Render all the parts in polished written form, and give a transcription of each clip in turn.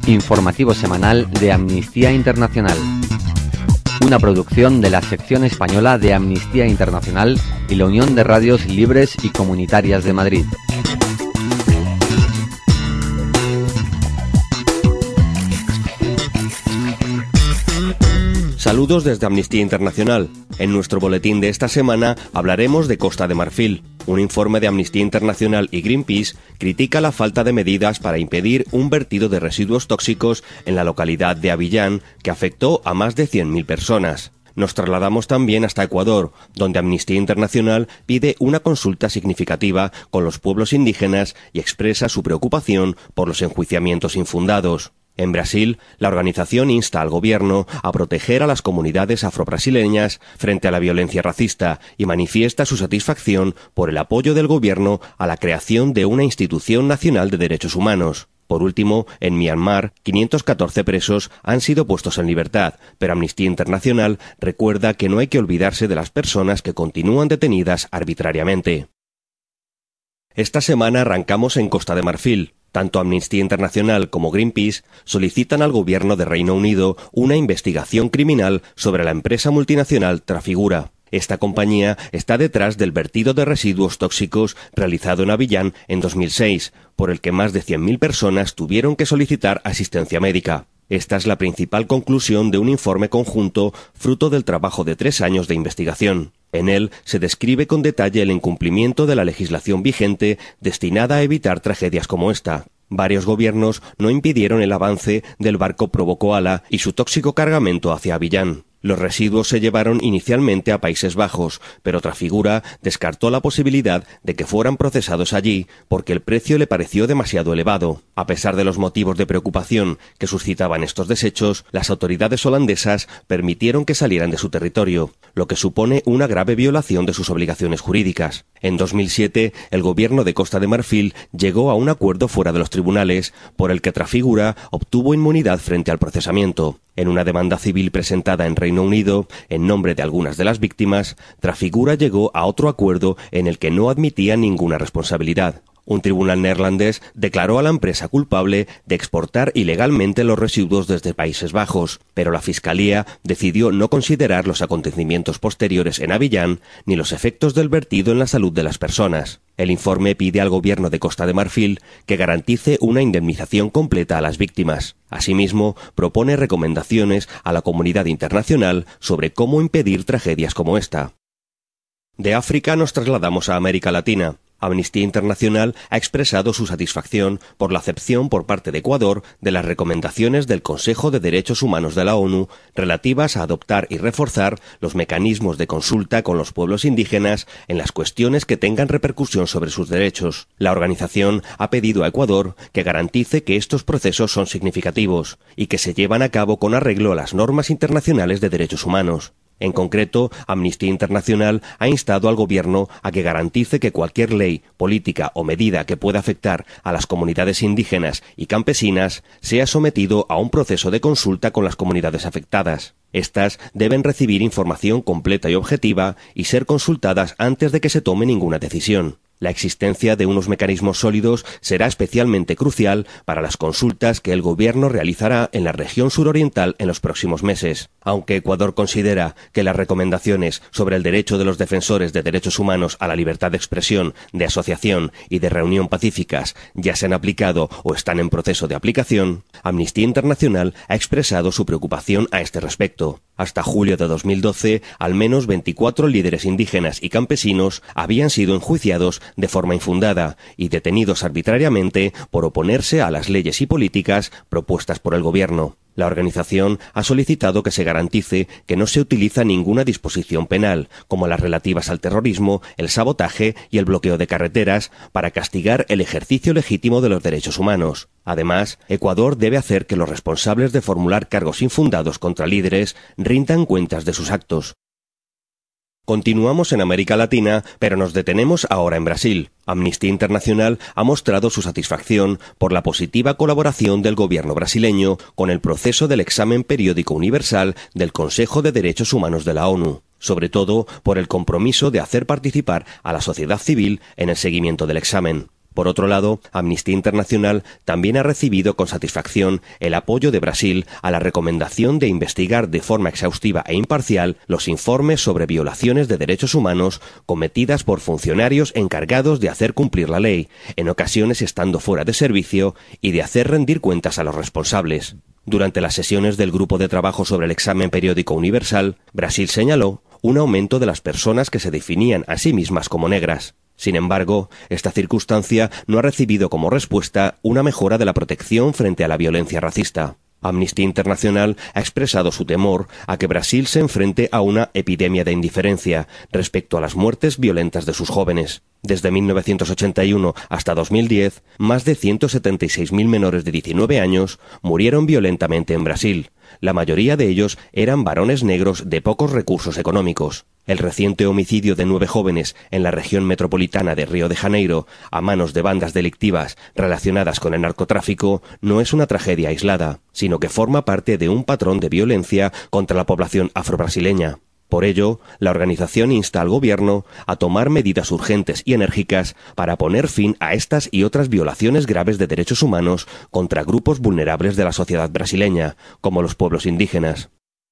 Informativo semanal de Amnistía Internacional. Una producción de la sección española de Amnistía Internacional y la Unión de Radios Libres y Comunitarias de Madrid. Saludos desde Amnistía Internacional. En nuestro boletín de esta semana hablaremos de Costa de Marfil. Un informe de Amnistía Internacional y Greenpeace critica la falta de medidas para impedir un vertido de residuos tóxicos en la localidad de Abiyán, que afectó a más de 100.000 personas. Nos trasladamos también hasta Ecuador, donde Amnistía Internacional pide una consulta significativa con los pueblos indígenas y expresa su preocupación por los enjuiciamientos infundados. En Brasil, la organización insta al gobierno a proteger a las comunidades afrobrasileñas frente a la violencia racista y manifiesta su satisfacción por el apoyo del gobierno a la creación de una institución nacional de derechos humanos. Por último, en Myanmar, 514 presos han sido puestos en libertad, pero Amnistía Internacional recuerda que no hay que olvidarse de las personas que continúan detenidas arbitrariamente. Esta semana arrancamos en Costa de Marfil. Tanto Amnistía Internacional como Greenpeace solicitan al gobierno de Reino Unido una investigación criminal sobre la empresa multinacional Trafigura. Esta compañía está detrás del vertido de residuos tóxicos realizado en Abiyán en 2006, por el que más de 100.000 personas tuvieron que solicitar asistencia médica. Esta es la principal conclusión de un informe conjunto fruto del trabajo de 3 años de investigación. En él se describe con detalle el incumplimiento de la legislación vigente destinada a evitar tragedias como esta. Varios gobiernos no impidieron el avance del barco Provo Koala y su tóxico cargamento hacia Abiyán. Los residuos se llevaron inicialmente a Países Bajos, pero Trafigura descartó la posibilidad de que fueran procesados allí porque el precio le pareció demasiado elevado. A pesar de los motivos de preocupación que suscitaban estos desechos, las autoridades holandesas permitieron que salieran de su territorio, lo que supone una grave violación de sus obligaciones jurídicas. En 2007, el gobierno de Costa de Marfil llegó a un acuerdo fuera de los tribunales por el que Trafigura obtuvo inmunidad frente al procesamiento. En una demanda civil presentada en Reino Unido, en nombre de algunas de las víctimas, Trafigura llegó a otro acuerdo en el que no admitía ninguna responsabilidad. Un tribunal neerlandés declaró a la empresa culpable de exportar ilegalmente los residuos desde Países Bajos, pero la Fiscalía decidió no considerar los acontecimientos posteriores en Abiyán ni los efectos del vertido en la salud de las personas. El informe pide al gobierno de Costa de Marfil que garantice una indemnización completa a las víctimas. Asimismo, propone recomendaciones a la comunidad internacional sobre cómo impedir tragedias como esta. De África nos trasladamos a América Latina. Amnistía Internacional ha expresado su satisfacción por la acepción por parte de Ecuador de las recomendaciones del Consejo de Derechos Humanos de la ONU relativas a adoptar y reforzar los mecanismos de consulta con los pueblos indígenas en las cuestiones que tengan repercusión sobre sus derechos. La organización ha pedido a Ecuador que garantice que estos procesos son significativos y que se llevan a cabo con arreglo a las normas internacionales de derechos humanos. En concreto, Amnistía Internacional ha instado al gobierno a que garantice que cualquier ley, política o medida que pueda afectar a las comunidades indígenas y campesinas sea sometido a un proceso de consulta con las comunidades afectadas. Estas deben recibir información completa y objetiva y ser consultadas antes de que se tome ninguna decisión. La existencia de unos mecanismos sólidos será especialmente crucial para las consultas que el gobierno realizará en la región suroriental en los próximos meses. Aunque Ecuador considera que las recomendaciones sobre el derecho de los defensores de derechos humanos a la libertad de expresión, de asociación y de reunión pacíficas ya se han aplicado o están en proceso de aplicación, Amnistía Internacional ha expresado su preocupación a este respecto. Hasta julio de 2012, al menos 24 líderes indígenas y campesinos habían sido enjuiciados de forma infundada y detenidos arbitrariamente por oponerse a las leyes y políticas propuestas por el gobierno. La organización ha solicitado que se garantice que no se utiliza ninguna disposición penal, como las relativas al terrorismo, el sabotaje y el bloqueo de carreteras, para castigar el ejercicio legítimo de los derechos humanos. Además, Ecuador debe hacer que los responsables de formular cargos infundados contra líderes rindan cuentas de sus actos. Continuamos en América Latina, pero nos detenemos ahora en Brasil. Amnistía Internacional ha mostrado su satisfacción por la positiva colaboración del gobierno brasileño con el proceso del examen periódico universal del Consejo de Derechos Humanos de la ONU, sobre todo por el compromiso de hacer participar a la sociedad civil en el seguimiento del examen. Por otro lado, Amnistía Internacional también ha recibido con satisfacción el apoyo de Brasil a la recomendación de investigar de forma exhaustiva e imparcial los informes sobre violaciones de derechos humanos cometidas por funcionarios encargados de hacer cumplir la ley, en ocasiones estando fuera de servicio, y de hacer rendir cuentas a los responsables. Durante las sesiones del Grupo de Trabajo sobre el Examen Periódico Universal, Brasil señaló un aumento de las personas que se definían a sí mismas como negras. Sin embargo, esta circunstancia no ha recibido como respuesta una mejora de la protección frente a la violencia racista. Amnistía Internacional ha expresado su temor a que Brasil se enfrente a una epidemia de indiferencia respecto a las muertes violentas de sus jóvenes. Desde 1981 hasta 2010, más de 176.000 menores de 19 años murieron violentamente en Brasil. La mayoría de ellos eran varones negros de pocos recursos económicos. El reciente homicidio de 9 jóvenes en la región metropolitana de Río de Janeiro a manos de bandas delictivas relacionadas con el narcotráfico no es una tragedia aislada, sino que forma parte de un patrón de violencia contra la población afrobrasileña. Por ello, la organización insta al gobierno a tomar medidas urgentes y enérgicas para poner fin a estas y otras violaciones graves de derechos humanos contra grupos vulnerables de la sociedad brasileña, como los pueblos indígenas.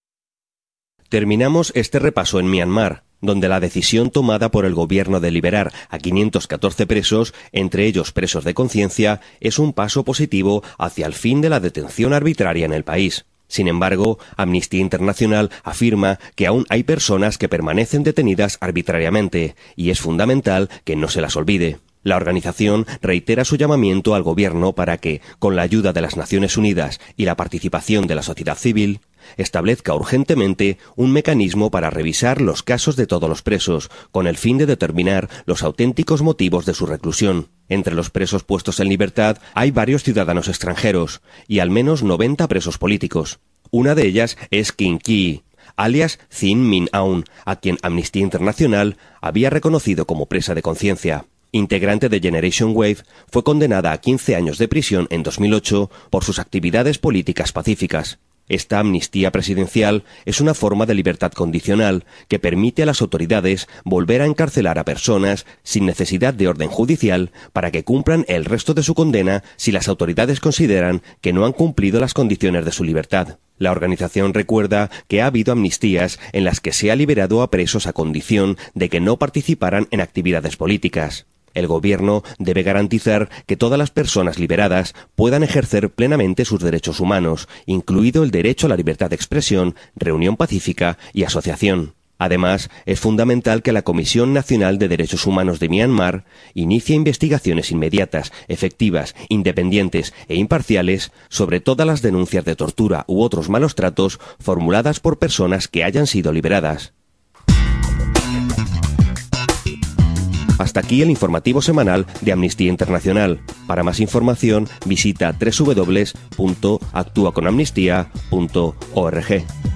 Terminamos este repaso en Myanmar, donde la decisión tomada por el gobierno de liberar a 514 presos, entre ellos presos de conciencia, es un paso positivo hacia el fin de la detención arbitraria en el país. Sin embargo, Amnistía Internacional afirma que aún hay personas que permanecen detenidas arbitrariamente, y es fundamental que no se las olvide. La organización reitera su llamamiento al gobierno para que, con la ayuda de las Naciones Unidas y la participación de la sociedad civil, establezca urgentemente un mecanismo para revisar los casos de todos los presos, con el fin de determinar los auténticos motivos de su reclusión. Entre los presos puestos en libertad hay varios ciudadanos extranjeros y al menos 90 presos políticos. Una de ellas es King Kyi, alias Thin Min Aung, a quien Amnistía Internacional había reconocido como presa de conciencia. Integrante de Generation Wave, fue condenada a 15 años de prisión en 2008 por sus actividades políticas pacíficas. Esta amnistía presidencial es una forma de libertad condicional que permite a las autoridades volver a encarcelar a personas sin necesidad de orden judicial para que cumplan el resto de su condena si las autoridades consideran que no han cumplido las condiciones de su libertad. La organización recuerda que ha habido amnistías en las que se ha liberado a presos a condición de que no participaran en actividades políticas. El gobierno debe garantizar que todas las personas liberadas puedan ejercer plenamente sus derechos humanos, incluido el derecho a la libertad de expresión, reunión pacífica y asociación. Además, es fundamental que la Comisión Nacional de Derechos Humanos de Myanmar inicie investigaciones inmediatas, efectivas, independientes e imparciales sobre todas las denuncias de tortura u otros malos tratos formuladas por personas que hayan sido liberadas. Hasta aquí el informativo semanal de Amnistía Internacional. Para más información visita www.actuaconamnistia.org.